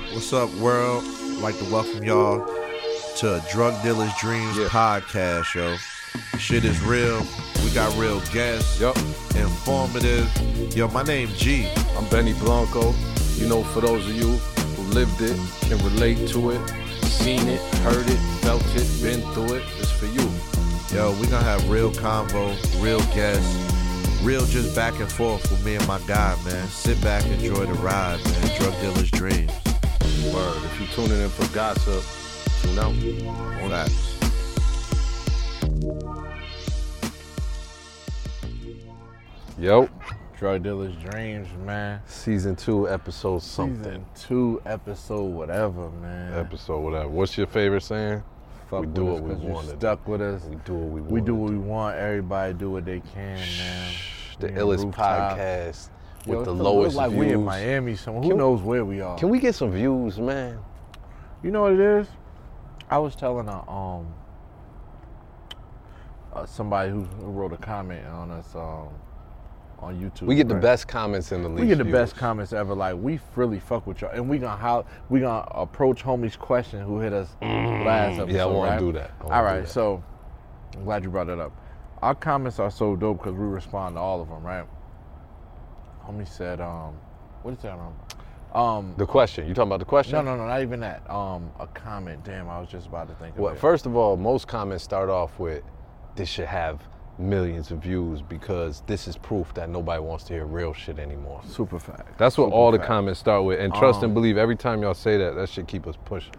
What's up, world? I'd like to welcome y'all to a Drug Dealer's Dreams podcast, yo. Shit is real. We got real guests. Yup. Informative. Yo, my name G. I'm Benny Blanco. You know, for those of you who lived it, can relate to it, seen it, heard it, felt it, been through it, it's for you. Yo, we gonna have real convo, real guests, real just back and forth with me and my guy, man. Sit back, enjoy the ride, man. Drug Dealer's Dreams. Word. If you tuning in for gossip, tune out. Facts. Yo. Drug Dealer's Dreams, man. Season 2, episode something. Season 2, episode whatever, man. Episode whatever. What's your favorite saying? Fuck We do with what us we 'cause want you to stuck with us. We do what we want. We do what we want. Everybody do what they can, man. The We illest rooftop. podcast Yo, with the it lowest like views. we in Miami somewhere. Who Can- knows where we are? Can we get some views, man? You know what it is? I was telling somebody who wrote a comment on us on YouTube. We get the right? best comments in the least We get the views. best comments ever. Like, we really fuck with y'all, and we gonna approach homie's question who hit us last episode. Yeah, I want right? to do that. All right, so I'm glad you brought that up. Our comments are so dope because we respond to all of them, right? Homie said, what is that? The question. You talking about the question? No, not even that. A comment. Damn, I was just about to think of Well, it. first of all, most comments start off with, this should have millions of views because this is proof that nobody wants to hear real shit anymore. Super fact. That's what Super all the fact. comments start with. And trust and believe, every time y'all say that, that should keep us pushing.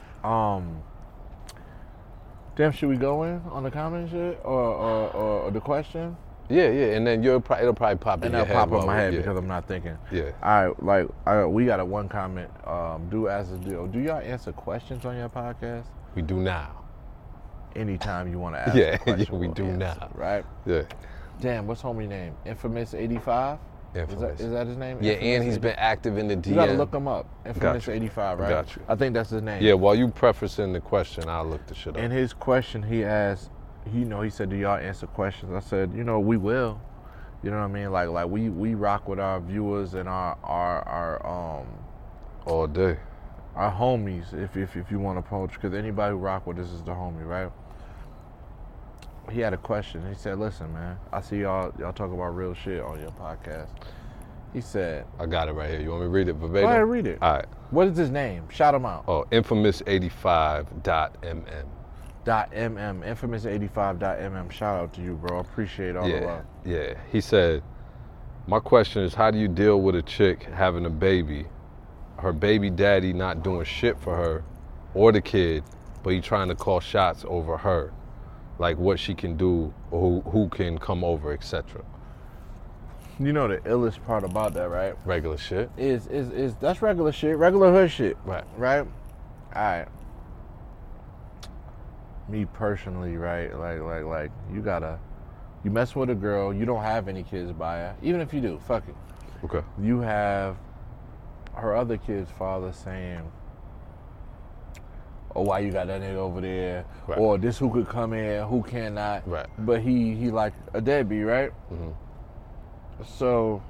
Damn, should we go in on the comment shit or the question? Yeah, and then it'll probably pop in And your that'll head. pop up while my we- head yeah. because I'm not thinking. Yeah. All right, we got one comment. Do y'all answer questions on your podcast? We do now. Anytime you want to ask Yeah, a question, yeah, we we'll do answer, now. Right? Yeah. Damn, what's homie name? Infamous 85? Infamous. Is that his name? Yeah, Infamous and he's 85? been active in the DM. You gotta look him up. Infamous you. 85, right? Got you. I think that's his name. Yeah, while you prefacing the question, I'll look the shit up. In his question, he asked, he said, do y'all answer questions? I said, we will. You know what I mean? Like we rock with our viewers and our All day. homies, if you want to approach, because anybody who rock with us is the homie, right? He had a question. He said, listen, man, I see y'all talk about real shit on your podcast. He said, I got it right here. You want me to read it verbatim? go ahead, read it. All right. What is his name? Shout him out. Oh, infamous85.mm. .mm, infamous85.mm. Shout out to you, bro. Appreciate all the love. Yeah. He said, my question is, how do you deal with a chick having a baby, her baby daddy not doing shit for her or the kid, but he trying to call shots over her, like what she can do or who can come over, etc. You know the illest part about that, right? Regular shit. Is that's regular shit, regular hood shit. Right. Right? Alright. Me personally, right? Like you mess with a girl, you don't have any kids by her. Even if you do, fuck it. Okay. You have her other kid's father saying, oh, why you got that nigga over there? Right. Or this who could come in, who cannot. Right. But he like a deadbeat, right? Mhm. So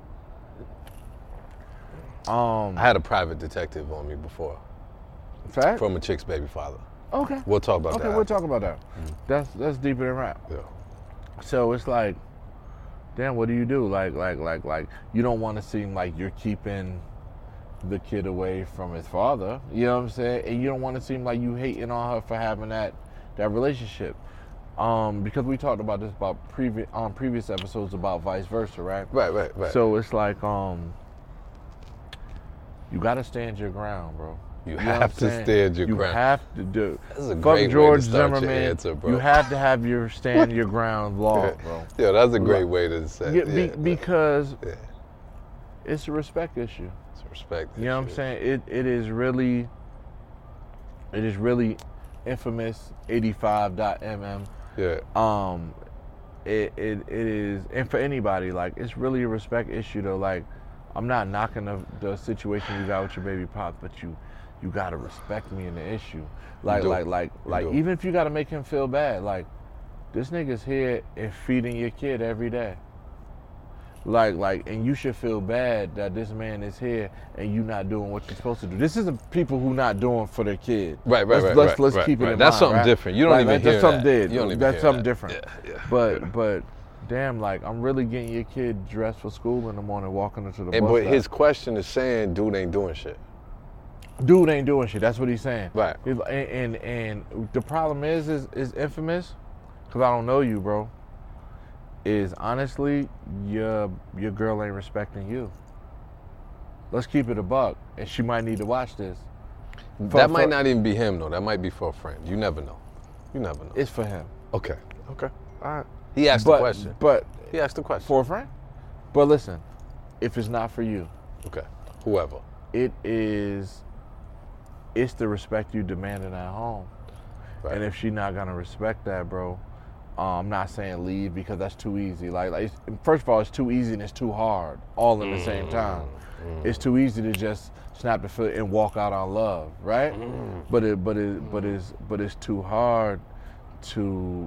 I had a private detective on me before fact? from a chick's baby father. Okay. We'll talk about that. Okay, we'll talk about that. That's deeper than rap. Yeah. So it's like, damn, what do you do? Like, you don't want to seem like you're keeping the kid away from his father. You know what I'm saying? And you don't want to seem like you hating on her for having that relationship. Because we talked about this about previous episodes about vice versa, right? Right. So it's like, you gotta stand your ground, bro. You know have what I'm to saying? stand your you ground. You have to do. That's a Fuck great way to George start your Zimmerman. answer, bro. You have to have your stand your ground law, bro. Yeah, that's a great way to say it. Because Yeah. it's a respect issue. It's a respect. You know what I'm saying? It is really infamous 85.mm. Yeah. It is, and for anybody, like, it's really a respect issue though. Like, I'm not knocking the situation you got with your baby pop, but you gotta respect me in the issue. Like, even if you gotta make him feel bad, like, this nigga's here and feeding your kid every day. And you should feel bad that this man is here and you not doing what you're supposed to do. This isn't people who not doing for their kid. Right. Let's keep it in mind. That's something right? different. You don't even hear that. That's something different. Yeah. But damn, like I'm really getting your kid dressed for school in the morning, walking into the bus But stop. his question is saying, dude ain't doing shit. Dude ain't doing shit. That's what he's saying. Right. And the problem is infamous, because I don't know you, bro. Is honestly your girl ain't respecting you. Let's keep it a buck, and she might need to watch this. That might not even be him though. That might be for a friend. You never know. It's for him. Okay. All right. He asked the question. But he asked the question for a friend. But listen, if it's not for you, okay, whoever, it's the respect you demanding at home. Right. And if she not gonna respect that, bro, I'm not saying leave because that's too easy. Like first of all, it's too easy and it's too hard all in the same time. It's too easy to just snap the foot and walk out on love, right? But it's too hard to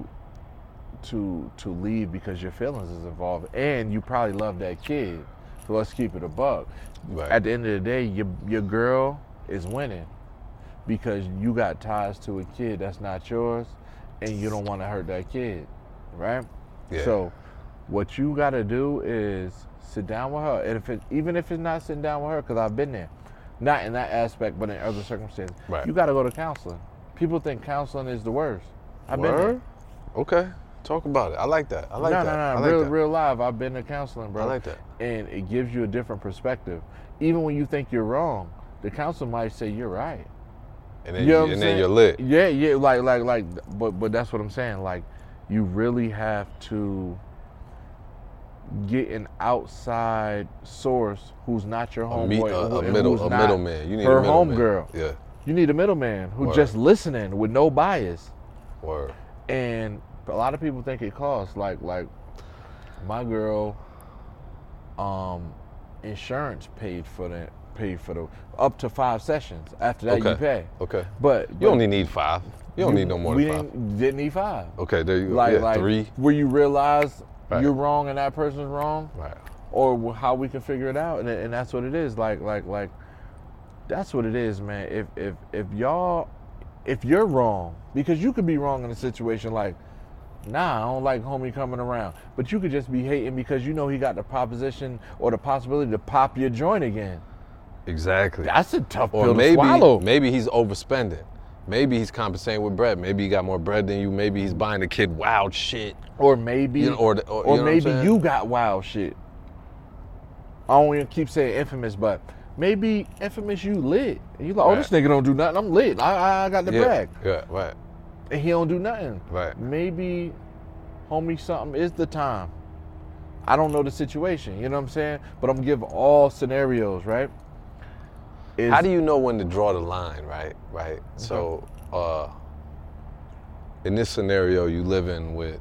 leave because your feelings is involved and you probably love that kid. So let's keep it a buck. Right. At the end of the day, your girl is winning because you got ties to a kid that's not yours and you don't want to hurt that kid, right? Yeah. So what you got to do is sit down with her. And even if it's not sitting down with her, because I've been there, not in that aspect, but in other circumstances, right. You got to go to counseling. People think counseling is the worst. I've been there. Okay. Talk about it. I like that. No. Real live. I've been to counseling, bro. I like that. And it gives you a different perspective. Even when you think you're wrong, the counselor might say you're right. And then, then you're lit. Yeah. But that's what I'm saying. Like, you really have to get an outside source who's not your homeboy. A middleman. You need her a middleman. homegirl. Yeah. You need a middleman who's Word. just listening with no bias. Word. And a lot of people think it costs. Like my girl, insurance paid for the up to 5 sessions. After that, you pay. Okay. But you only need 5. You don't need no more than 5. We didn't need 5. Okay, there you go. Like 3. Where you realize right. you're wrong and that person's wrong. Right. Or how we can figure it out, and that's what it is. Like that's what it is, man. If you're wrong, because you could be wrong in a situation like, nah, I don't like homie coming around. But you could just be hating because you know he got the proposition or the possibility to pop your joint again. Exactly. That's a tough pill to swallow. Maybe he's overspending. Maybe he's compensating with bread. Maybe he got more bread than you. Maybe he's buying the kid wild shit. Or maybe, or maybe you got wild shit. I don't even keep saying infamous, but maybe infamous you lit. And you like, this nigga don't do nothing. I'm lit. I got the bag. Yeah, right. And he don't do nothing. Right. Maybe, homie, something is the time. I don't know the situation, you know what I'm saying? But I'm gonna give all scenarios, right? How do you know when to draw the line, right? Right. Okay. So, in this scenario, you living with,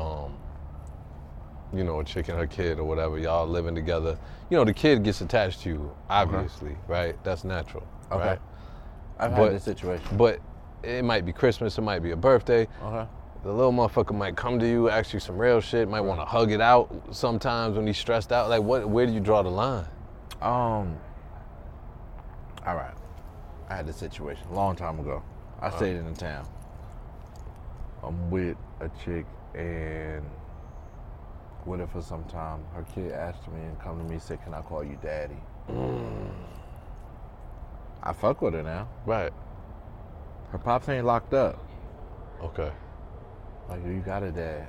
a chick and her kid or whatever. Y'all living together. The kid gets attached to you, obviously, right? That's natural, right? I've had this situation. But it might be Christmas, it might be a birthday. Okay. The little motherfucker might come to you, ask you some real shit, might want to hug it out sometimes when he's stressed out. Like, where do you draw the line? All right. I had this situation a long time ago. I stayed in the town. I'm with a chick and with her for some time. Her kid asked me and come to me and said, "Can I call you daddy?" I fuck with her now. Right. Her pops ain't locked up. Okay. Like, you got a dad.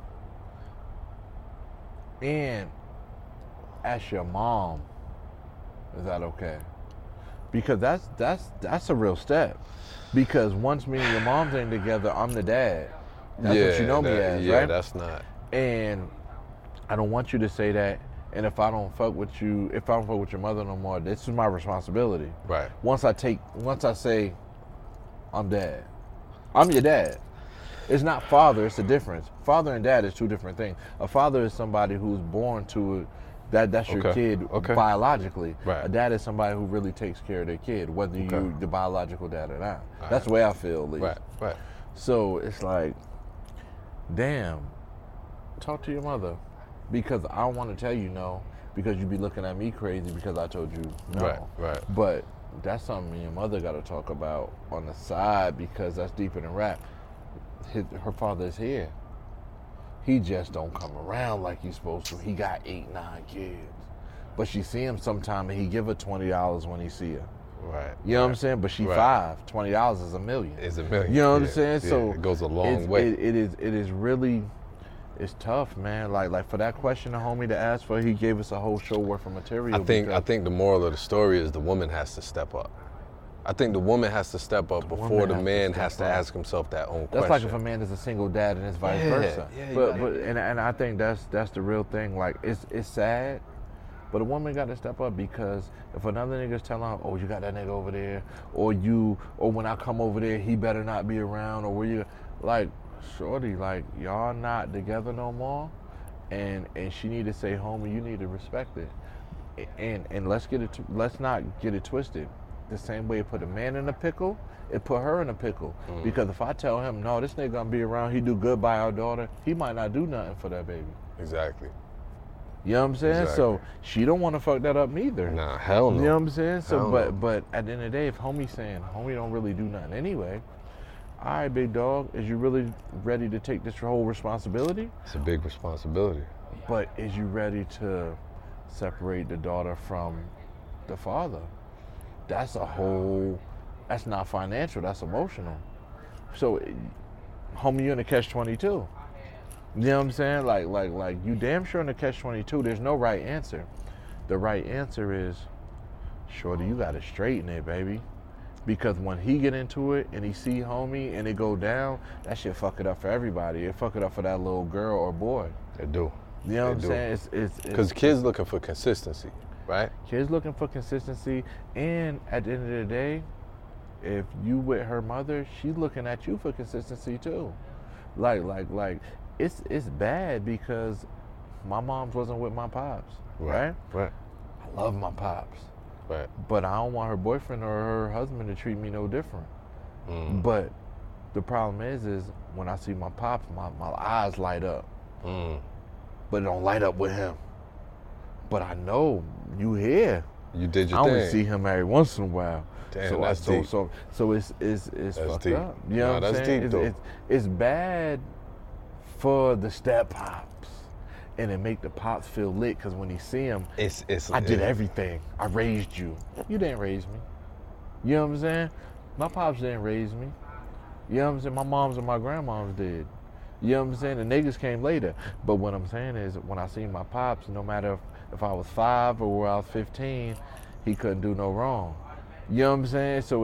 And ask your mom, is that okay? Because that's a real step. Because once me and your moms ain't together, I'm the dad. That's what you know me as, right? Yeah, that's not. And I don't want you to say that. And if I don't fuck with you, if I don't fuck with your mother no more, this is my responsibility. Right. Once I say, I'm dad. I'm your dad. It's not father, it's a difference. Father and dad is two different things. A father is somebody who's born to it, that's your kid biologically. Right. A dad is somebody who really takes care of their kid, whether you the biological dad or not. That's the way I feel, at least. Right. So it's like, damn, talk to your mother. because I don't want to tell you no, because you be looking at me crazy because I told you no. Right. But that's something me and mother got to talk about on the side, because that's deeper than rap. Her father's here. He just don't come around like he's supposed to. He got 8, 9 kids. But she see him sometime and he give her $20 when he see her. Right. You know what I'm saying? But she $5. $20 is $1 million. It's $1 million. You know what I'm saying? Yeah, So it goes a long way. It is really, it's tough, man. Like for that question the homie to ask for, he gave us a whole show worth of material. I think the moral of the story is the woman has to step up. I think the woman has to step up before the man has to ask himself that own question. That's like if a man is a single dad and it's vice versa. Yeah, but I think that's the real thing. Like it's sad, but a woman got to step up, because if another nigga's telling her, oh, you got that nigga over there, or when I come over there, he better not be around, or where you, like, shorty, like, y'all not together no more, and she need to say, homie, you need to respect it, and let's not get it twisted. The same way it put a man in a pickle, it put her in a pickle. Because if I tell him, no, this nigga gonna be around, he do good by our daughter, he might not do nothing for that baby. Exactly. You know what I'm saying? Exactly. So she don't want to fuck that up neither. Nah, hell no. You know what I'm saying? So, Hell no. but at the end of the day, if homie's saying homie don't really do nothing anyway, all right, big dog, is you really ready to take this whole responsibility? It's a big responsibility. But is you ready to separate the daughter from the father? That's not financial, that's emotional. So, homie, you're in a catch-22. You know what I'm saying? Like you damn sure in a catch-22, there's no right answer. The right answer is, shorty, you gotta straighten it, baby. Because when he get into it and he see homie and it go down, that shit fuck it up for everybody. It fuck it up for that little girl or boy. They do. You know what I'm saying? It's because kids looking for consistency, right? Kids looking for consistency, and at the end of the day, if you with her mother, she's looking at you for consistency too. Like it's bad because my mom's wasn't with my pops, right? Right. I love my pops, Right. but I don't want her boyfriend or her husband to treat me no different. But the problem is when I see my pops, my eyes light up, but it don't light up with him. But I know you here. You did your I thing. only see him every once in a while. Damn, that's deep. So it's fucked deep. up. You know what I'm that's saying? deep, though. It's bad for the step pops, and it make the pops feel lit, because when he see him, I did everything. I raised you. You didn't raise me. You know what I'm saying? My pops didn't raise me. You know what I'm saying? My moms and my grandmoms did. You know what I'm saying? The niggas came later. But what I'm saying is, when I seen my pops, no matter if I was 5 or where I was 15, he couldn't do no wrong. You know what I'm saying? So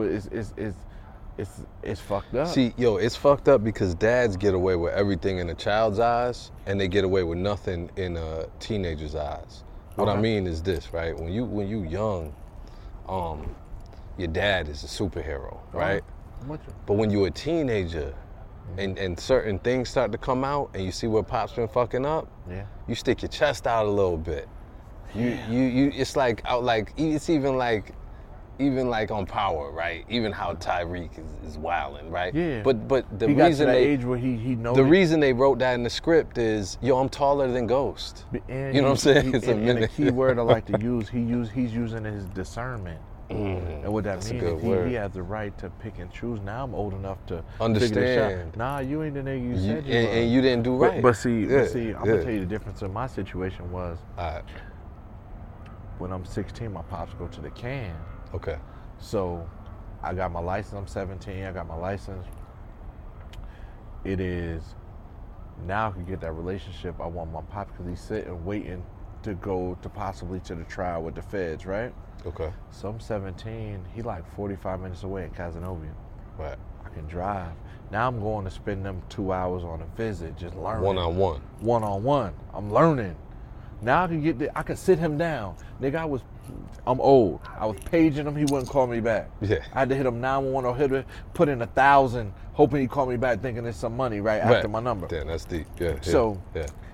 it's fucked up. See, it's fucked up because dads get away with everything in a child's eyes, and they get away with nothing in a teenager's eyes. What I mean is this, right? When you young, your dad is a superhero, right? But when you're a teenager, and certain things start to come out, and you see where Pop's been fucking up, you stick your chest out a little bit. You it's like it's even like on Power, right? Even how Tyreek is wilding, right? Yeah. But the he got reason to that they age where he knows the reason they wrote that in the script is, I'm taller than Ghost. And you know what I'm saying? It's and a key word I like to use, he's using his discernment. And what that means is he has the right to pick and choose. Now I'm old enough to understand. Figure this out. Nah, you ain't the nigga you said you and you didn't do right. But see, I'm gonna tell you the difference in my situation was, when I'm 16, my pops go to the can. Okay. So I got my license. I'm 17. I got my license. It is now I can get that relationship I want my pops, because he's sitting waiting to go to possibly to the trial with the feds, right? Okay. So I'm 17. He like 45 minutes away in Casanova. Right. I can drive. Now I'm going to spend them 2 hours on a visit, just learning. One-on-one. One-on-one. I'm learning. Now I can I can sit him down. Nigga, I'm old. I was paging him, he wouldn't call me back. Yeah. I had to hit him 911 or put in 1,000, hoping he'd call me back thinking it's some money, right, after my number. Damn, that's deep. Yeah. So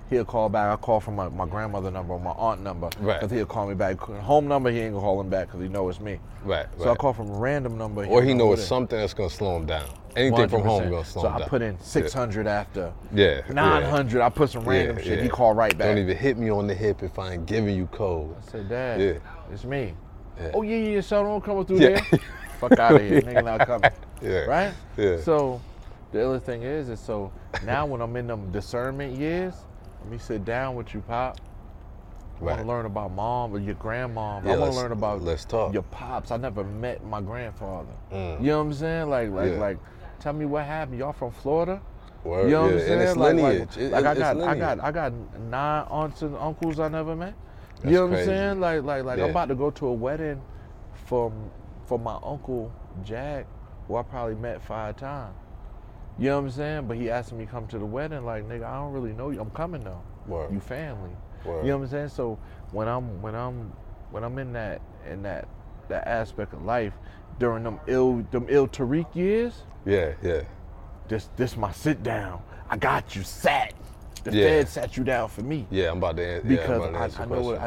he'll call back. I call from my grandmother number or my aunt number. Right. Because he'll call me back. Home number, he ain't gonna call him back because he know it's me. Right. So I call from a random number. Or he knows it. something that's gonna slow him down. Anything from home 100%. gonna slow him down. So I put in 600 after. Yeah. 900. I put some random shit. He called right back. Don't even hit me on the hip if I ain't giving you code. I said, Dad, it's me. Yeah. Oh, yeah, son, don't come through there. Fuck out of here. Nigga not coming. Yeah. Right? Yeah. So the other thing is so now when I'm in them discernment years, let me sit down with you, Pop. I want to learn about mom or your grandmom. Yeah, I want to learn about let's talk. your pops. I never met my grandfather. Mm. You know what I'm saying? Like, tell me what happened. Y'all from Florida? Word, You know what I'm saying? And it's lineage. I got 9 aunts and uncles I never met. That's you know what crazy. I'm saying? Like Yeah. I'm about to go to a wedding for my uncle Jack, who I probably met 5 times. You know what I'm saying? But he asked me to come to the wedding. Like, nigga, I don't really know you. I'm coming though. Word. You family. Word. You know what I'm saying? So when I'm in that aspect of life during them ill Tariq years, Yeah. this my sit down. I got you sat. The Yeah. Fed sat you down for me. Yeah, I'm about to answer. Because answer I know what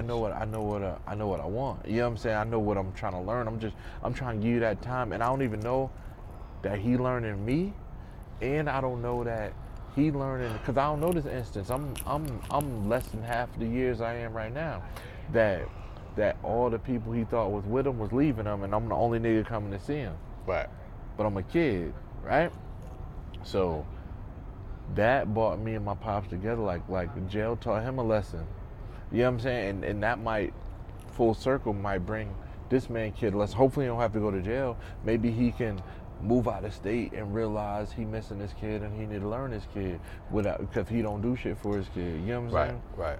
I questions. want. You know what I'm saying? I know what I'm trying to learn. I'm trying to give you that time, and I don't even know that he learning me, and I don't know that he learning because I don't know this instance. I'm less than half the years I am right now. That all the people he thought was with him was leaving him, and I'm the only nigga coming to see him. Right. But I'm a kid, right? So that brought me and my pops together. Like jail taught him a lesson. You know what I'm saying? And that might full circle might bring this man kid a lesson. Hopefully he don't have to go to jail. Maybe he can move out of state and realize he missing his kid and he need to learn his kid without because he don't do shit for his kid. You know what I'm saying?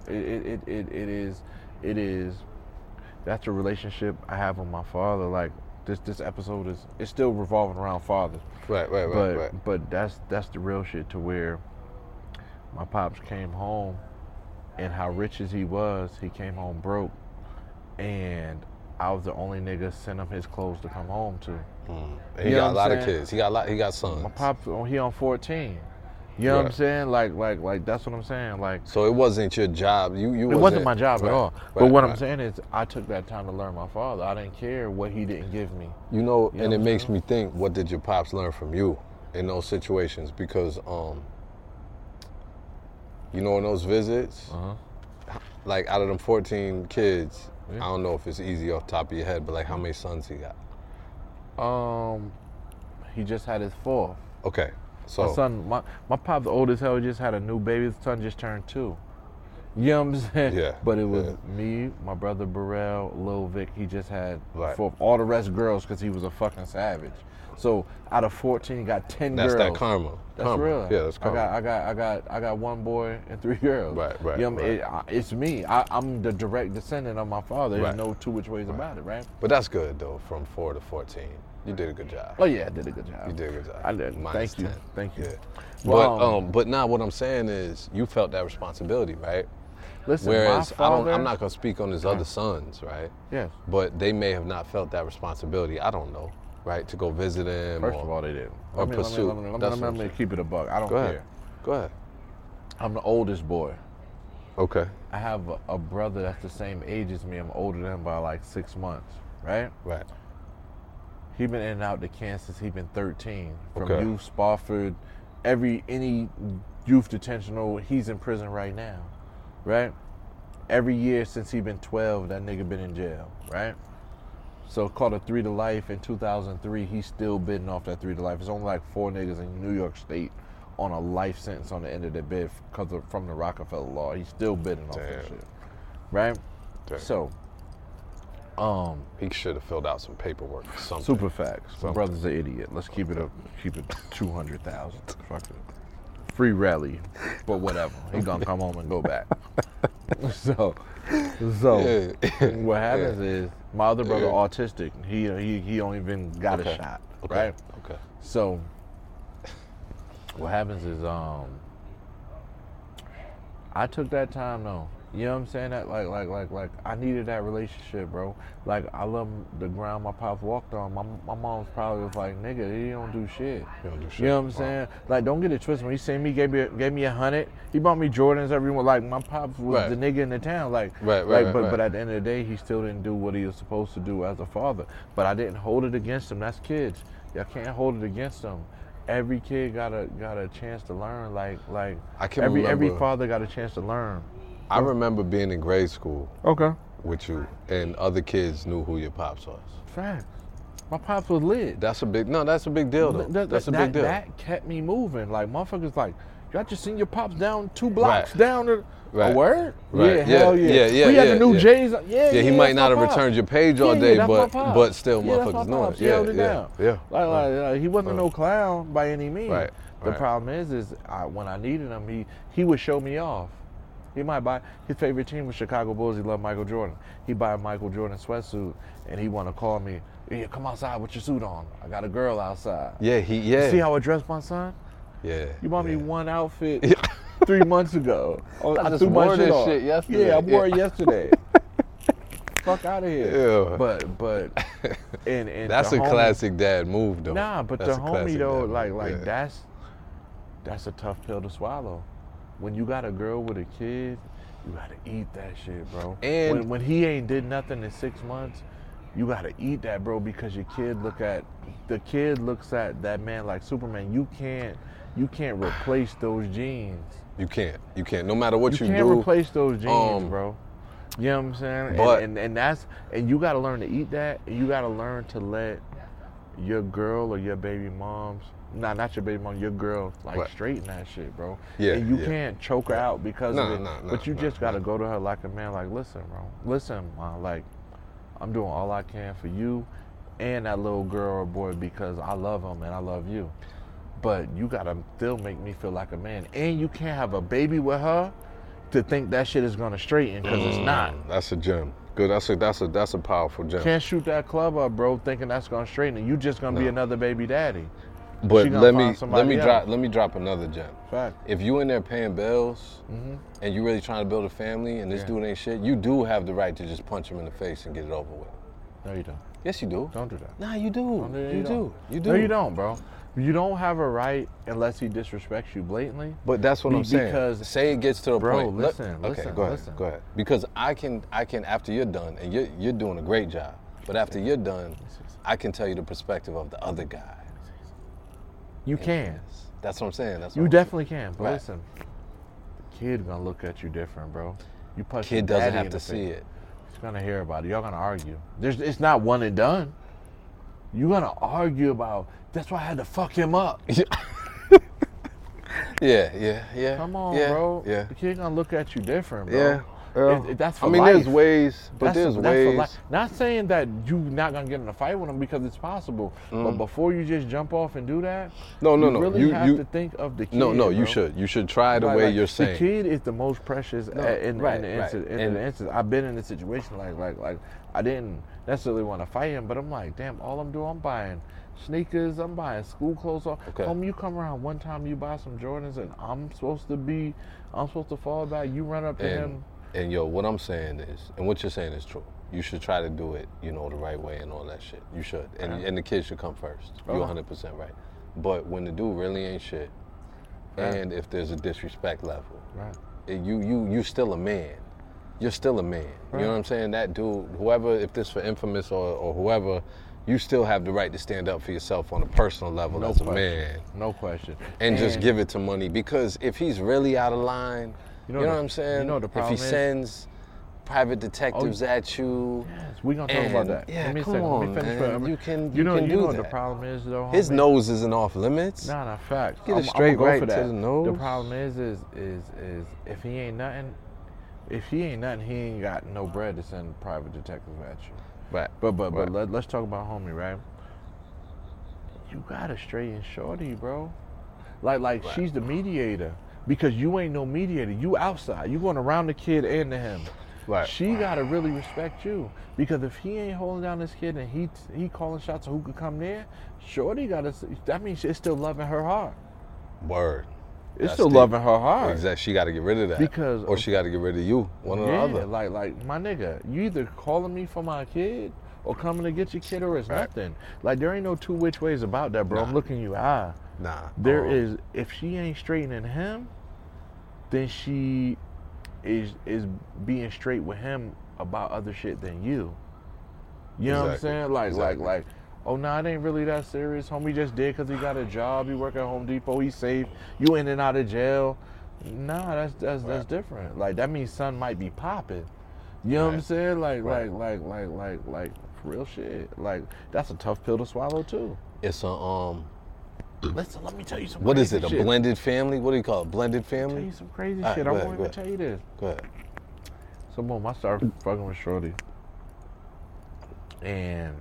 Right. It is. That's a relationship I have with my father. Like this episode it's still revolving around fathers. Right. But that's the real shit to where my pops came home and how rich as he was, he came home broke, and I was the only nigga send him his clothes to come home to. He got a lot of kids. He got sons. My pops, he on 14. You know what I'm saying? Like that's what I'm saying. Like, so it wasn't your job. You it wasn't my job at all. But Right, what right. I'm saying is, I took that time to learn my father. I didn't care what he didn't give me. You know, and what it I'm makes saying? me think, what did your pops learn from you in those situations? Because, you know, in those visits, like out of them 14 kids, I don't know if it's easy off the top of your head, but like how many sons he got? He just had his 4th. Okay, so My son, my pop, the oldest hell, just had a new baby. His son just turned 2. You know what I'm saying? Yeah, But it was yeah. me, my brother Burrell, Lil Vic. He just had Right. 4. All the rest girls because he was a fucking savage. So out of 14, he got 10 that's girls. that karma. That's Karma. real. Yeah, that's karma. I got 1 boy and 3 girls. Right, You know what I mean? It's me. I'm the direct descendant of my father. There's Right. no two which ways about it, right? But that's good though, from 4 to 14. You did a good job. Oh yeah, I did a good job. You did a good job. I did. Minus Thank you. 10. Thank you. Yeah. Well, But now what I'm saying is you felt that responsibility, right? listen, Whereas my father, I'm not gonna speak on his other sons, right? Yes. But they may have not felt that responsibility. I don't know, right? To go visit him. First of all, they didn't. or pursue. That's what I'm Let me saying. keep it a buck. I don't Go care. ahead. Go ahead. I'm the oldest boy. Okay. I have a brother that's the same age as me. I'm older than him by like 6 months, right? Right. He been in and out to Kansas. He been 13 from Okay. youth, Spofford, any youth detentional. He's in prison right now, right? Every year since he been 12, that nigga been in jail, right? So called a 3 to life in 2003. He's still bidding off that 3 to life. It's only like 4 niggas in New York State on a life sentence on the end of their bid from the Rockefeller law. He's still bidding off that Damn. shit, right? Damn. So, He should have filled out some paperwork or something. super facts. My Something. brother's an idiot. Let's keep it 200,000. Fuck it. Free rally, but whatever. He gonna come home and go back. So Yeah. what happens is my other brother Yeah. autistic. He don't even got a shot, Okay. right? Okay. So what happens is I took that time though You know what I'm saying? That like I needed that relationship, bro. Like I love the ground my pops walked on. My mom's probably was like, nigga, he don't do shit. He don't do shit. You know what I'm saying? Like don't get it twisted. When he seen me, gave me $100. He bought me Jordans. Everyone like my pops was Right. the nigga in the town. Like Right. But at the end of the day, he still didn't do what he was supposed to do as a father. But I didn't hold it against him. That's kids. Y'all can't hold it against them. Every kid got a chance to learn. Like I can every remember, father got a chance to learn. I remember being in grade school Okay. with you, and other kids knew who your pops was. Facts. My pops was lit. That's a big deal though. That's a big deal. That kept me moving. Like motherfuckers like, y'all just seen your pops down 2 blocks Right. down to Right. a word? Right. Yeah, hell yeah. Yeah, We had yeah, the new yeah. J's. Yeah, He that's might not my have pops. returned your page all Yeah, day, that's my but pops. still Yeah, that's motherfuckers my know pops. it. He held it down. Yeah. Like, he wasn't no clown by any means. Right. The problem is when I needed him, he would show me off. He might buy, his favorite team was Chicago Bulls. He loved Michael Jordan. He buy a Michael Jordan sweatsuit, and he want to call me, yeah, come outside with your suit on. I got a girl outside. Yeah, You see how I dressed my son? Yeah. You bought me one outfit 3 months ago. I just threw my wore this off. shit yesterday. Yeah, I wore it yesterday. Fuck out of here. Yeah. But and That's the a homie- classic dad move, though. Nah, but That's the a classic homie though, dad like move. Yeah. that's a tough pill to swallow. When you got a girl with a kid, you gotta eat that shit, bro. And- when he ain't did nothing in 6 months, you gotta eat that, bro, because the kid looks at that man like Superman. You can't replace those genes. You can't. No matter what you can't do. replace those genes, bro. You know what I'm saying? But- and you gotta learn to eat that, and you gotta learn to let your girl or your baby moms, not your baby mom, your girl, like Right. straighten that shit, bro. Yeah, And you yeah. can't choke her out because of it. No, but you just gotta go to her like a man, like, listen, bro. Listen, Ma, like, I'm doing all I can for you and that little girl or boy because I love them and I love you. But you gotta still make me feel like a man. And you can't have a baby with her to think that shit is gonna straighten because it's not. That's a gem. Good. That's a powerful gem. Can't shoot that club up, bro, thinking that's gonna straighten it. You just gonna be another baby daddy. But She gonna let find me somebody else. drop another gem. Fact. If you in there paying bills and you really trying to build a family and this Yeah. dude ain't shit, you do have the right to just punch him in the face and get it over with. No, you don't. Yes, you do. Don't do that. Nah, you do. No, You do. You do. No, you don't, bro. You don't have a right unless he disrespects you blatantly. But that's what I'm saying. Because- say it gets to a Bro, point. listen, okay, listen, go ahead. listen. Go ahead. Because I can after you're done, and you're doing a great job. But after you're done, I can tell you the perspective of the other guy. You can. That's what I'm saying. That's what You I'm definitely can. But Right. listen, the kid gonna look at you different, bro. You punch saying. Kid your doesn't daddy have in to the see face. it. He's gonna hear about it. Y'all gonna argue. It's not one and done. You're gonna argue about. That's why I had to fuck him up. Yeah. Come on, yeah, bro. Yeah. The kid gonna look at you different, bro. Yeah. That's for I mean, life. there's ways, but That's there's for ways. life. Not saying that you not gonna get in a fight with him because it's possible, but before you just jump off and do that, No. you really You have to think of the kid. No, you bro. should. You should try the Like- way like, you're saying. The kid is the most precious in right, the right. instance. I've been in a situation like I didn't necessarily want to fight him, but I'm like, damn, all I'm doing, I'm buying sneakers, I'm buying school clothes. Okay. Homie, you come around one time, you buy some Jordans, and I'm supposed to fall back. You run up to him. And yo, what I'm saying is, and what you're saying is true. You should try to do it, the right way and all that shit. You should. And the kid should come first. You're 100% right. But when the dude really ain't shit, Right. and if there's a disrespect level, Right. you still a man. You're still a man. You know what I'm saying? That dude, whoever, if this for Infamous or whoever, you still have the right to stand up for yourself on a personal level No as a question. man. No question. And just give it to money, because if he's really out of line, you know what I'm saying? You know the if problem he is? sends private detectives at you, Yes, we gonna talk about that. Yeah, Let me come say- let me on, finish man. what- You can You know do what that. the problem is though. His homie? nose isn't off limits. Nah, fact. Get it I'ma straight go right for to that. the nose. The problem is if he ain't nothing, he ain't got no bread to send private detectives at you. Right. But Right. let's talk about homie, right? You gotta straighten shorty, bro. Like she's the mediator because you ain't no mediator. You outside. You going around the kid and to him. Right. She gotta really respect you because if he ain't holding down this kid and he calling shots of who could come there, shorty gotta. That means it's still love in her heart. Word. It's still love in her heart. Exactly. She got to get rid of that. Or she got to get rid of you. One or the other. Like my nigga, you either calling me for my kid or coming to get your kid, or it's nothing. Like there ain't no two which ways about that, bro. Nah. I'm looking you eye. Nah. There is, if she ain't straightening him, then she is being straight with him about other shit than you. You know what I'm saying? Like, oh nah, it ain't really that serious. Homie just did because he got a job. He work at Home Depot. He's safe. You in and out of jail. Nah, that's different. Like that means son might be popping. You know what I'm saying? Like real shit. Like that's a tough pill to swallow too. It's a Listen, let me tell you some. What crazy is it? shit. A blended family? What do you call it? Blended family? Tell you some crazy All right, shit. go I ahead, won't go even ahead. tell you this. Go ahead. So boom, I started fucking with Shorty, and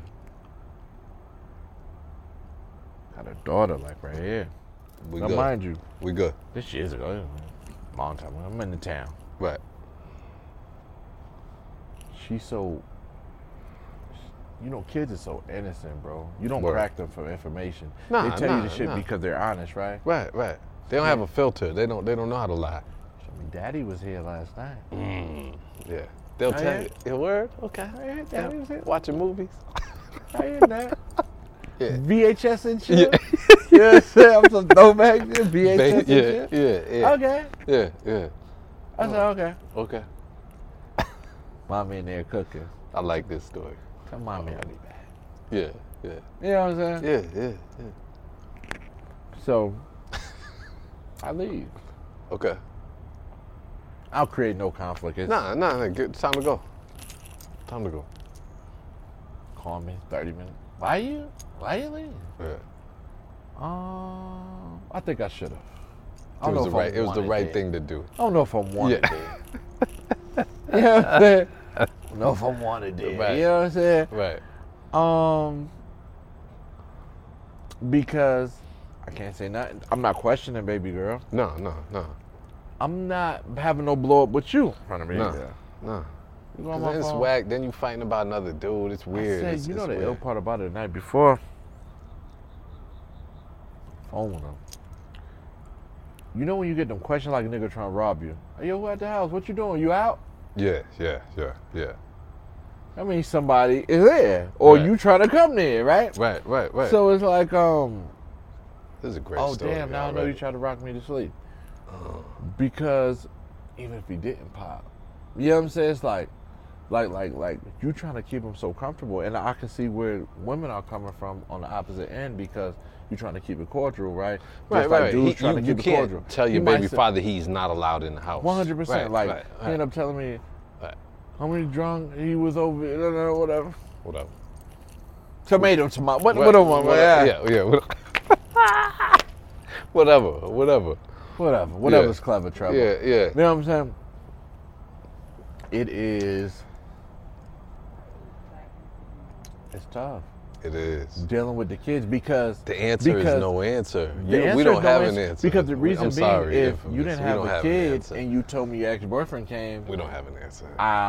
got a daughter like right here. We Now good. mind you, We good. this years ago, long time ago. I'm in the town. Right. She's so, you know, kids are so innocent, bro. You don't Word. crack them for information. Nah, they tell you the nah, shit nah. because they're honest, right? Right. They don't have a filter. They don't know how to lie. I mean, Daddy was here last night. Yeah. They'll Oh, tell yeah? you. Your word? Okay. Yeah, Daddy was here. Watching movies. I hear that. Yeah. VHS and shit. You know what I'm saying? I'm some throwback shit. VHS and shit. Yeah. Okay. Yeah. I said, okay. Okay. Mommy in there cooking. I like this story. Tell mommy I'll be back. Yeah. You know what I'm saying? Yeah. So, I leave. Okay. I'll create no conflict. It's Nah. Good. Time to go. call me 30 minutes. Why you leaving? Yeah. I think I should have. It was the right thing to do. I don't know if I wanted Yeah. it. You know what I'm saying? I don't know if I wanted it. Right. You know what I'm saying? Right. Because I can't say nothing. I'm not questioning baby girl. No. I'm not having no blow up with you in front of me. No. either. No. You go on my It's phone. whack. Then you fighting about another dude. It's weird. I said, It's you know the weird. ill part about it the night before? Phone them. You know when you get them questions like a nigga trying to rob you. Hey, yo, who at the house? What you doing? You out? Yeah. I mean, somebody is there. Or Right. you trying to come there, right? Right. So it's like, This is a great oh, story. damn, now I know you tried to rock me to sleep. Because even if he didn't pop, you know what I'm saying? It's like you trying to keep him so comfortable. And I can see where women are coming from on the opposite end because you're trying to keep it cordial, right? Just like dudes trying to you keep it can't cordial. tell your baby father he's not allowed in the house. 100%. Right. He ended up telling me Right. how many drunk he was over, whatever. Whatever. Tomato. Whatever's clever, Trevor. Yeah. You know what I'm saying? It's tough It is. dealing with the kids because The answer is no answer. the answer We is don't no have answer. an answer. Because the reason I'm being, sorry, if Infamous. you didn't We have don't a an kid answer. and you told me your ex-boyfriend came, We don't have an answer.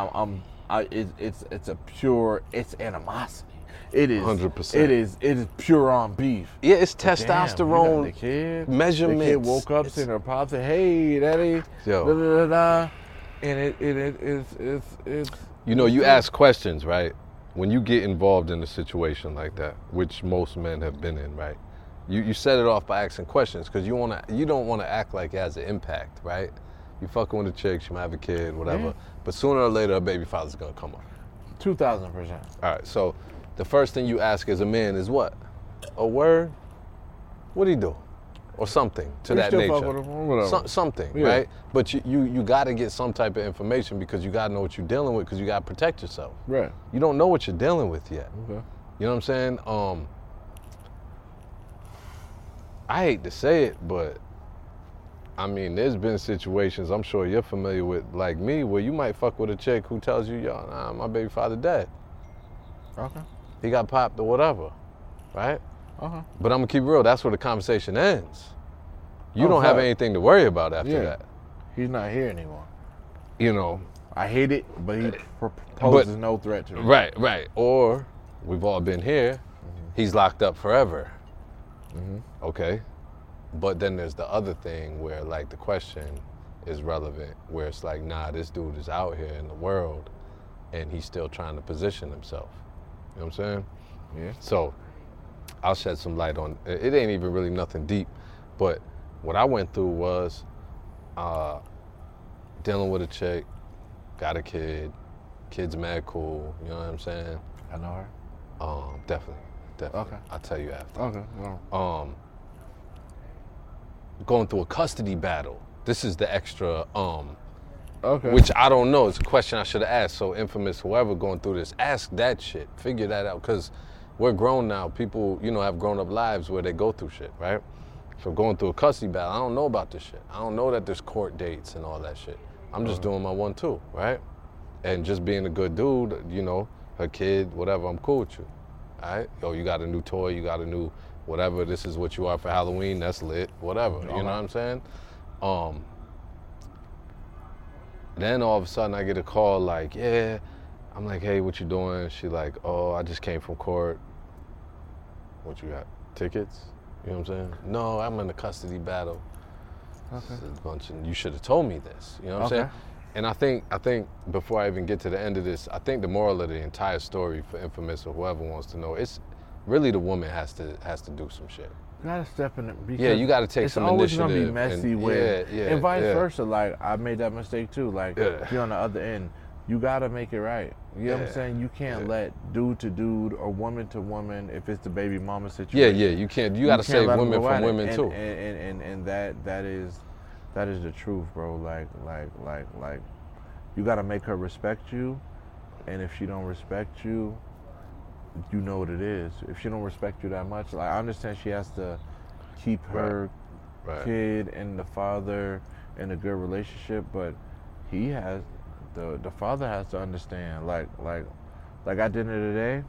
it's animosity. It is 100%. It is pure on beef. Yeah, it's Damn, you testosterone got the kid. measurements. The kid woke up, seen her pop, said, "Hey, daddy," Yo. da, da, da, da. And it's You know, you ask questions, right? When you get involved in a situation like that, which most men have been in, right? You set it off by asking questions because you don't want to act like it has an impact, right? You fucking with a chick, she might have a kid, whatever. Yeah. But sooner or later, a baby father's gonna come up. 2,000%. All right, so the first thing you ask as a man is what? A word? What'd he do? Or something to We that still nature. fuck with him, or whatever. Something, Yeah. right? But you got to get some type of information because you got to know what you're dealing with because you got to protect yourself. Right. You don't know what you're dealing with yet. Okay. You know what I'm saying? I hate to say it, but I mean, there's been situations I'm sure you're familiar with, like me, where you might fuck with a chick who tells you, yo, nah, my baby father dead. Okay. He got popped or whatever, right? Okay. But I'm gonna keep it real, that's where the conversation ends. You Oh, don't have fact. anything to worry about after Yeah. that. He's not here anymore. You know, I hate it, but he poses no threat to me. right. Or we've all been here, he's locked up forever. Okay. But then there's the other thing where like the question is relevant, where it's like, nah, this dude is out here in the world and he's still trying to position himself. You know what I'm saying? Yeah. So I'll shed some light on it. It ain't even really nothing deep, but what I went through was dealing with a chick, got a kid, kid's mad cool, you know what I'm saying? I know her. Definitely. Okay. I'll tell you after. Okay. Well, Going through a custody battle. This is the extra, okay. which I don't know. It's a question I should have asked. So infamous, whoever going through this, ask that shit. Figure that out, because we're grown now. People, have grown up lives where they go through shit, right? So going through a custody battle, I don't know about this shit. I don't know that there's court dates and all that shit. I'm just doing my 1-2, right? And just being a good dude, her kid, whatever, I'm cool with you. All right? Yo, you got a new toy, you got a new whatever, this is what you are for Halloween, that's lit, whatever. You know what I'm saying? Then all of a sudden I get a call like, yeah. I'm like, hey, what you doing? She like, oh, I just came from court. What you got? Tickets? You know what I'm saying? No, I'm in a custody battle. Okay. It's a bunch of, you should have told me this. You know what I'm saying? And I think before I even get to the end of this, I think the moral of the entire story for Infamous or whoever wants to know, it's really the woman has to do some shit. You gotta step in it. Yeah, you gotta take some initiative. It's always gonna be messy and vice versa. Like I made that mistake too. Like you're on the other end. You gotta make it right. You know what I'm saying? You can't let dude to dude or woman to woman, if it's the baby mama situation. Yeah, you can't. You gotta save women from women too. And that is the truth, bro. Like you gotta make her respect you, and if she don't respect you, you know what it is. If she don't respect you that much, like I understand she has to keep her kid and the father in a good relationship, but he has the father has to understand. Like at the end of the day,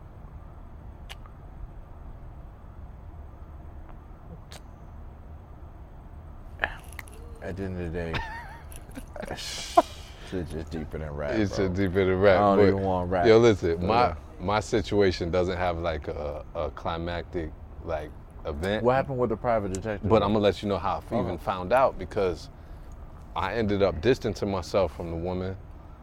it's just deeper than rap. It's bro. just deeper than rap. I don't even want rap. Yo, listen, my situation doesn't have like a climactic like event. What happened with the private detective? But I'm gonna let you know how I even found out, because I ended up distancing myself from the woman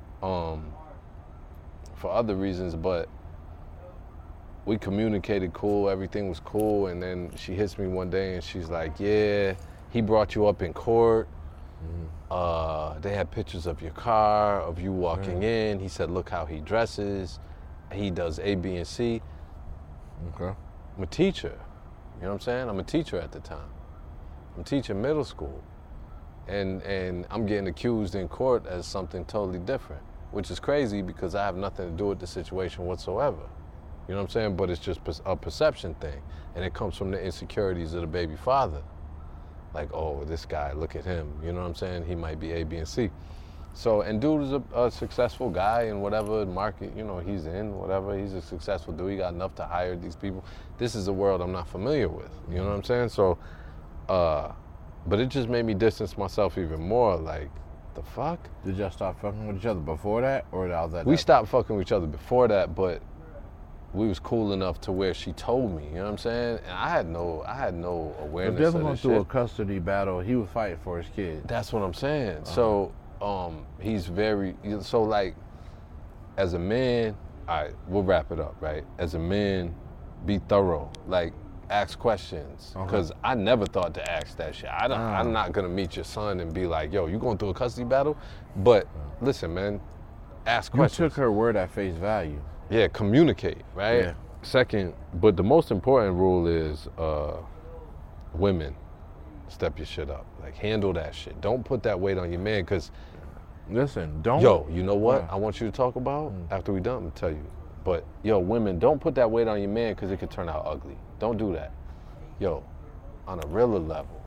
for other reasons, but we communicated cool, everything was cool, and then she hits me one day and she's like, yeah, he brought you up in court. They had pictures of your car, of you walking in. He said, look how he dresses. He does A, B, and C. Okay. I'm a teacher. You know what I'm saying? I'm a teacher at the time. I'm teaching middle school. And I'm getting accused in court as something totally different, which is crazy because I have nothing to do with the situation whatsoever. You know what I'm saying? But it's just a perception thing. And it comes from the insecurities of the baby father. Like, oh, this guy, look at him. You know what I'm saying? He might be A, B, and C. So, and dude is a successful guy in whatever market, he's in, whatever. He's a successful dude. He got enough to hire these people. This is a world I'm not familiar with. You know what I'm saying? So, but it just made me distance myself even more. Like, the fuck? Did y'all stop fucking with each other before that, or that? We stopped fucking with each other before that, but we was cool enough to where she told me. You know what I'm saying? And I had no awareness. If they were of going this through shit. a custody battle, he was fighting for his kid. That's what I'm saying. So, he's very so like, as a man. All right, we'll wrap it up. Right, as a man, be thorough. Like, ask questions, because I never thought to ask that shit. I'm not gonna meet your son and be like, yo, you going through a custody battle? But listen, man, ask questions. You took her word at face value. Yeah, communicate, right? Yeah. Second, but the most important rule is women, step your shit up. Like, handle that shit. Don't put that weight on your man, because listen, don't. Yo, you know what I want you to talk about after we done? I'm gonna tell you. But yo, women, don't put that weight on your man, because it could turn out ugly. Don't do that. Yo, on a realer level,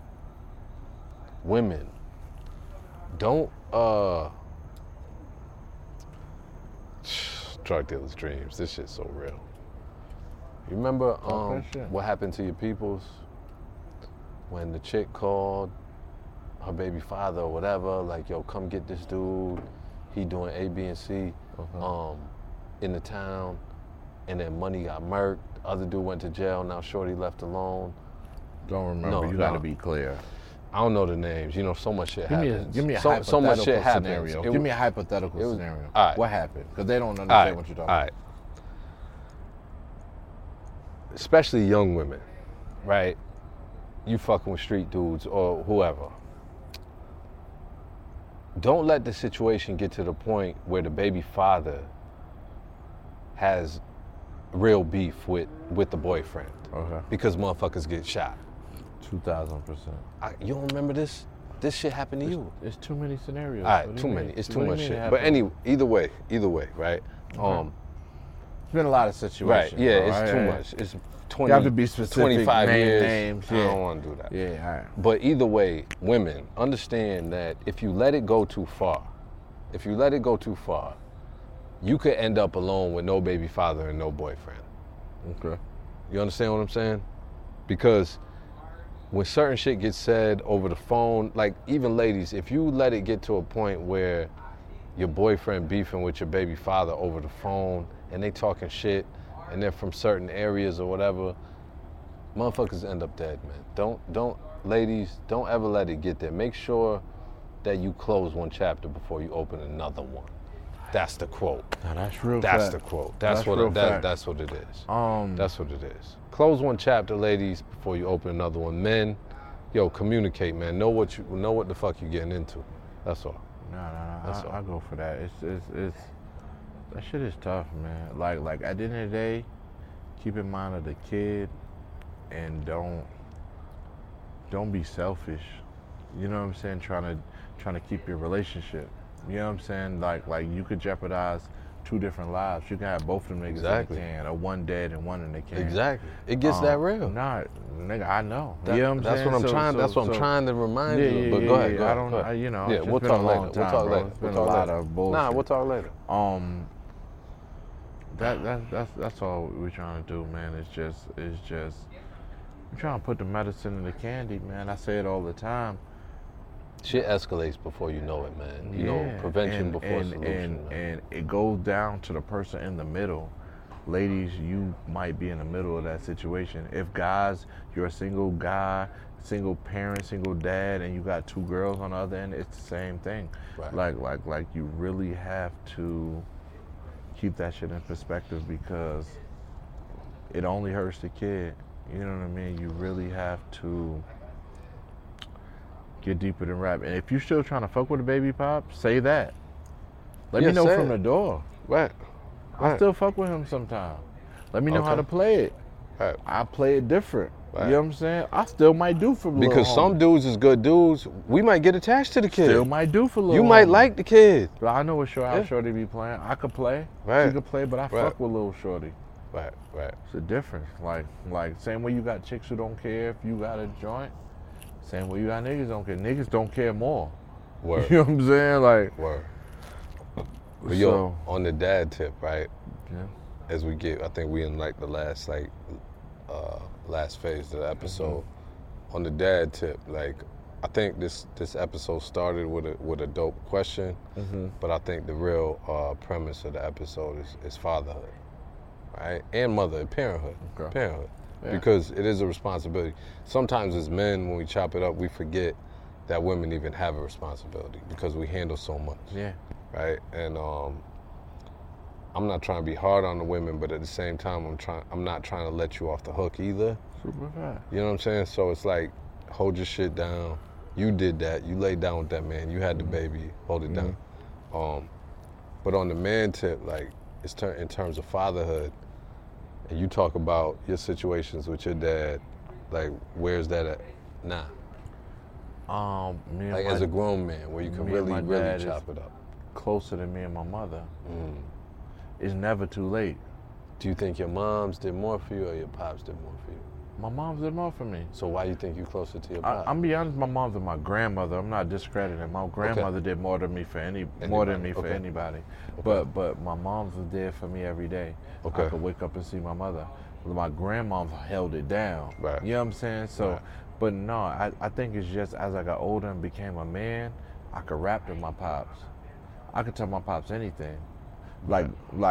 women, don't drug dealers' dreams. This shit's so real. You remember what happened to your peoples when the chick called her baby father or whatever, like, yo, come get this dude. He doing A, B, and C in the town, and then money got murked. Other dude went to jail. Now shorty left alone. Don't remember. No, You got to no. be clear. I don't know the names. You know, so much shit Give me happens. a so hypothetical much shit happens. scenario. It Give me was- a hypothetical it was- scenario. all right. What happened? Because they don't all understand right, what you're all talking right. Especially young women, right? You fucking with street dudes or whoever. Don't let the situation get to the point where the baby father has real beef with the boyfriend. Okay. Because motherfuckers get shot. 2,000%. You don't remember this? This shit happened to you. It's too many scenarios. All right, What do too you many. mean? It's What too do you much mean shit. it But happened? either way, right? It's been a lot of situations. Right, yeah, bro, it's right? too Yeah. much. It's 20, You have to be specific. 25 name years. names. I Yeah. don't want to do that. Yeah, all right. But either way, women, understand that if you let it go too far, you could end up alone with no baby father and no boyfriend. Okay. You understand what I'm saying? Because when certain shit gets said over the phone, like even ladies, if you let it get to a point where your boyfriend beefing with your baby father over the phone and they talking shit and they're from certain areas or whatever, motherfuckers end up dead, man. Ladies, don't ever let it get there. Make sure that you close one chapter before you open another one. That's the quote. Now that's real. That's fact. the quote. That's real fact. That's what it is. Um, That's what it is. Close one chapter, ladies, before you open another one. Men, yo, communicate, man. Know what the fuck you're getting into. That's all. No. That's all. I go for that. It's that shit is tough, man. Like at the end of the day, keep in mind of the kid, and don't be selfish. You know what I'm saying? Trying to keep your relationship. You know what I'm saying? Like you could jeopardize two different lives. You can have both of them niggas Exactly. in the can, or one dead and one in the can. Exactly. It gets that real. Nah, nigga, I know. That- you know what I'm that's saying? what I'm So- trying. That's what I'm so- trying to remind Yeah, you. yeah, But yeah, go ahead. yeah. Go ahead. I don't. go ahead. You know. Yeah, it's we'll just been talk a later. long We'll time, talk bro. later. It's been We'll a talk lot later. of bullshit. Nah, we'll talk later. That's all we're trying to do, man. It's just we're trying to put the medicine in the candy, man. I say it all the time. Shit escalates before you know it, man. You know, prevention before solution, man. And it goes down to the person in the middle. Ladies, you might be in the middle of that situation. If guys, you're a single guy, single parent, single dad, and you got two girls on the other end, it's the same thing. Right. Like you really have to keep that shit in perspective, because it only hurts the kid. You know what I mean? You really have to get deeper than rap. And if you're still trying to fuck with a baby pop, say that. Let me know say from it. the door. Right. I still fuck with him sometimes. Let me know how Okay. to play it. Right. I play it different. Right. You know what I'm saying? I still might do for little Because some homie. dudes is good dudes. We might get attached to the kid. Still might do for little You might homie. like the kid. But I know what how Yeah. Shorty be playing. I could play. Right. She could play, but I fuck with little Shorty. Right. It's a difference. Like same way you got chicks who don't care if you got a joint. Same way you got niggas don't care. Niggas don't care more. Word. You know what I'm saying? Like, Word. But so, yo, on the dad tip, right? yeah. As we get, I think we in like the last phase of the episode. On the dad tip, like, I think this episode started with a dope question, but I think the real premise of the episode is fatherhood, right? And mother, parenthood, Okay. parenthood, Yeah. because it is a responsibility. Sometimes as men, when we chop it up, we forget that women even have a responsibility because we handle so much. Yeah. Right? And I'm not trying to be hard on the women, but at the same time, I'm not trying to let you off the hook either. Super fast. You know what I'm saying? So it's like, hold your shit down. You did that. You laid down with that man. You had the baby. Hold it down. But on the man tip, like, in terms of fatherhood, and you talk about your situations with your dad, like, where's that at now? Me and Like, my, as a grown man, where you can me and my really dad chop it up. closer than me and my mother. It's never too late. Do you think your moms did more for you or your pops did more for you? My mom's did more for me. So why you think you closer to your pops? I'm be honest, my mom's and my grandmother. I'm not discrediting. My grandmother did more than me for Okay. anybody. Okay. But my mom's was there for me every day. Okay. I could wake up and see my mother. My grandma held it down. Right. You know what I'm saying? So, Right. but no, I think it's just as I got older and became a man, I could rap to my pops. I could tell my pops anything. Like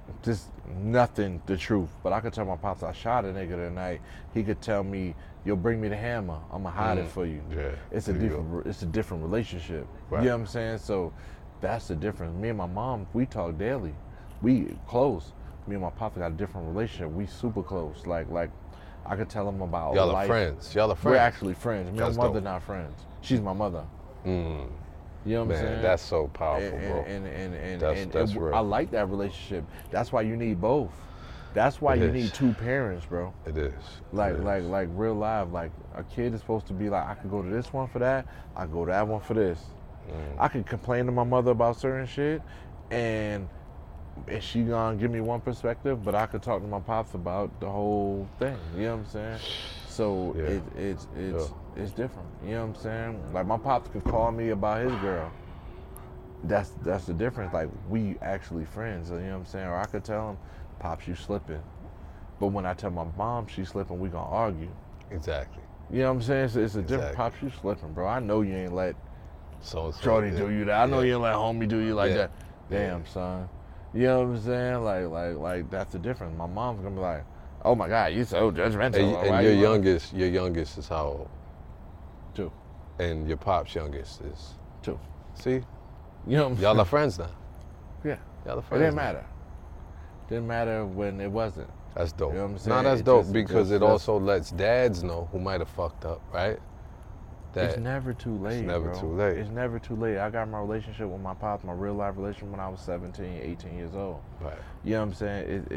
just nothing the truth. But I could tell my pops I shot a nigga tonight. He could tell me, "Yo, bring me the hammer. I'ma hide it for you." Yeah, It's a there you different. It's a different relationship. Right. You know what I'm saying? So that's the difference. Me and my mom, we talk daily. We close. Me and my papa got a different relationship. We super close. Like I could tell him about Y'all life. are friends. Y'all are friends. We're actually friends. Me and That's my mother dope. not friends. She's my mother. Mm, You know what I'm man, saying? that's so powerful, bro. And That's real. I like that relationship. That's why you need both. That's why It you is. need two parents, bro. It is. Like It is. like real life. Like a kid is supposed to be like, I could go to this one for that. I could go to that one for this. I could complain to my mother about certain shit, and she gonna give me one perspective, but I could talk to my pops about the whole thing. You know what I'm saying? So Yeah. it's different. You know what I'm saying? Like my pops could call me about his girl. That's the difference. Like we actually friends. You know what I'm saying? Or I could tell him, "Pops, you slipping." But when I tell my mom she's slipping, we gonna argue. Exactly. You know what I'm saying? So it's a different. Exactly. Pops, you slipping, bro. I know you ain't let So Shorty do you that. I know Yeah. you ain't let homie do you like Yeah. that. Damn, son. You know what I'm saying? Like that's the difference. My mom's gonna be like, "Oh my God, you so judgmental." And Why your you youngest is how old? 2. And your pop's youngest is 2. See? You know what I'm Y'all saying? are friends now. Yeah. Y'all are It friends. didn't now. matter. Didn't matter when it wasn't. That's dope. You know what I'm Nah, saying? that's It dope just- because it just- also lets dads know who might have fucked up, right? It's never too late. never bro. too late. It's never too late. I got my relationship with my pops, my real life relationship when I was 17, 18 years old. Right. You know what I'm saying?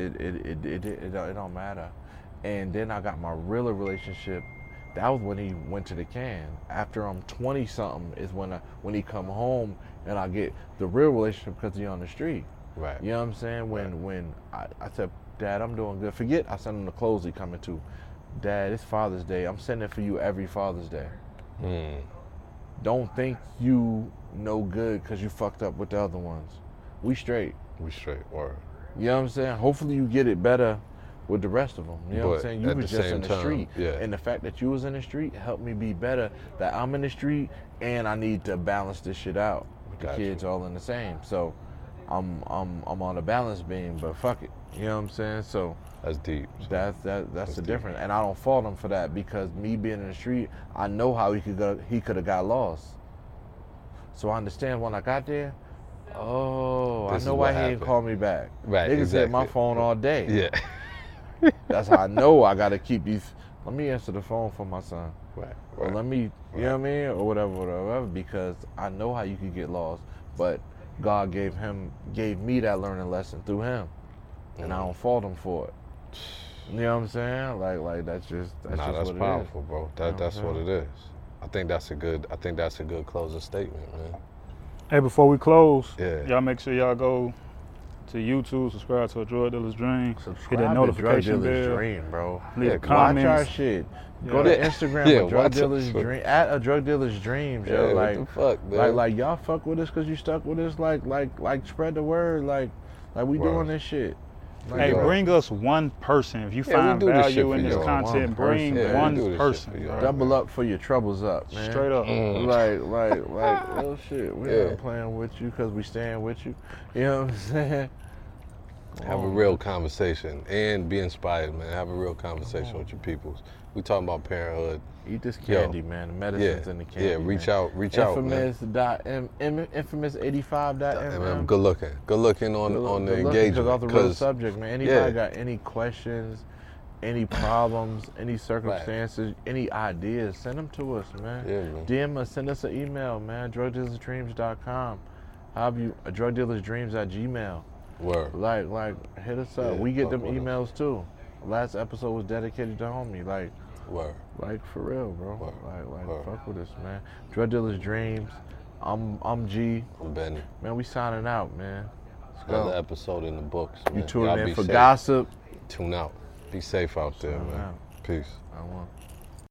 It don't matter. And then I got my real relationship. That was when he went to the can. After I'm 20 something is when he come home and I get the real relationship because he on the street. Right. You know what I'm saying? When I said, "Dad, I'm doing good." Forget I sent him the clothes he coming to. "Dad, it's Father's Day. I'm sending it for you every Father's Day. Don't think you no good because you fucked up with the other ones. We straight." We straight. Word. You know what I'm saying? Hopefully you get it better with the rest of them. You know what I'm But saying? You at was the just same in the time, street. yeah. And the fact that you was in the street helped me be better that I'm in the street and I need to balance this shit out. With the Got kids you. all in the same. So I'm on a balance beam, but fuck it. You know what I'm saying? So That's deep. that's the deep. difference. And I don't fault him for that because me being in the street, I know how he could have got lost. So I understand when I got there, This I is know what why he ain't happened. called me back. Right, Niggas hit my exactly. phone all day. Yeah. That's how I know I gotta keep these. Let me answer the phone for my son. Right. Or let me, you know what I mean? Or whatever, because I know how you could get lost. But God gave me that learning lesson through him. And I don't fault him for it. You know what I'm saying? Like that's just That's what it powerful, bro. You know That's what what I'm it is. I think that's a good closing statement, man. Hey, before we close, Yeah. y'all make sure y'all go to YouTube, subscribe to A Drug Dealer's Dream, Subscribe hit that to notification Drug Dealer's bell, Dream, bro. leave Yeah, a Watch our comment. shit. Yeah. Go to Yeah. Instagram Yeah, with Drug watch Dealer's it. Dream at A Drug Dealer's Dreams, yo. Yeah, Like, what the fuck, man? like y'all fuck with us because you stuck with us. Like spread the word. Like we Word. doing this shit. Like, Hey, Yo. bring us one person. If you Yeah, we find do this shit value for in this y'all. content, One bring person, man. one We do this shit person. for y'all. bro. double up for your troubles up, man. Straight up. Like real shit. We Yeah. not playing with you because we stand with you. You know what I'm saying? Have a real conversation and be inspired, man. Have a real conversation with your peoples. We talking about parenthood. Eat this Yo. candy, man. The medicine's in the candy. Yeah, reach man. out, man. Infamous85.mm. Good looking on the engagement. Because off the real subject, man. Anybody yeah. got any questions, any problems, any circumstances, any ideas, send them to us, man. Yeah, man. DM us, send us an email, man. drugdealersdreams.com. Have you drugdealersdreams@gmail. Word. Like, hit us up. Yeah, We get fuck them with us. emails too. Last episode was dedicated to homie. Word. Like for real, bro. Word. Like Word. fuck with us, man. Drug Dealers Dreams. I'm G. I'm Benny. Man, we signing out, man. Let's go. Another episode in the books, man. You tuning Y'all in be for safe. gossip. Tune out. Be safe out there, Signing man. out. Peace. I want.